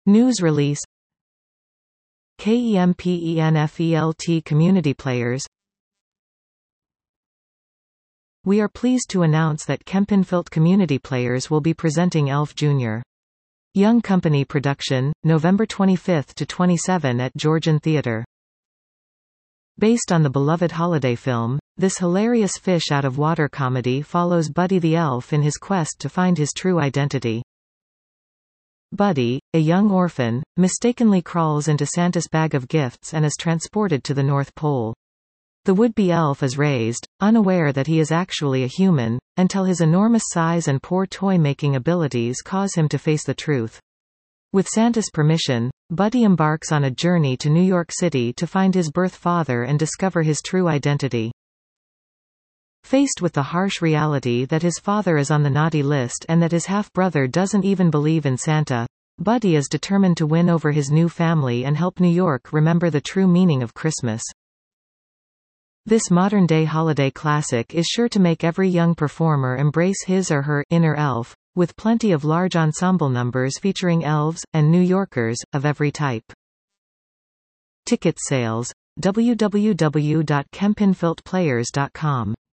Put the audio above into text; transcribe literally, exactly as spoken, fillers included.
News release. KEMPENFELT Community Players. We are pleased to announce that Kempenfelt Community Players will be presenting Elf Junior Young Company production, November twenty-fifth to twenty-seventh at Georgian Theatre. Based on the beloved holiday film, this hilarious fish-out-of-water comedy follows Buddy the Elf in his quest to find his true identity. Buddy, a young orphan, mistakenly crawls into Santa's bag of gifts and is transported to the North Pole. The would-be elf is raised, unaware that he is actually a human, until his enormous size and poor toy-making abilities cause him to face the truth. With Santa's permission, Buddy embarks on a journey to New York City to find his birth father and discover his true identity. Faced with the harsh reality that his father is on the naughty list and that his half-brother doesn't even believe in Santa, Buddy is determined to win over his new family and help New York remember the true meaning of Christmas. This modern-day holiday classic is sure to make every young performer embrace his or her inner elf, with plenty of large ensemble numbers featuring elves, and New Yorkers, of every type. Ticket sales. w w w dot kempenfeltplayers dot com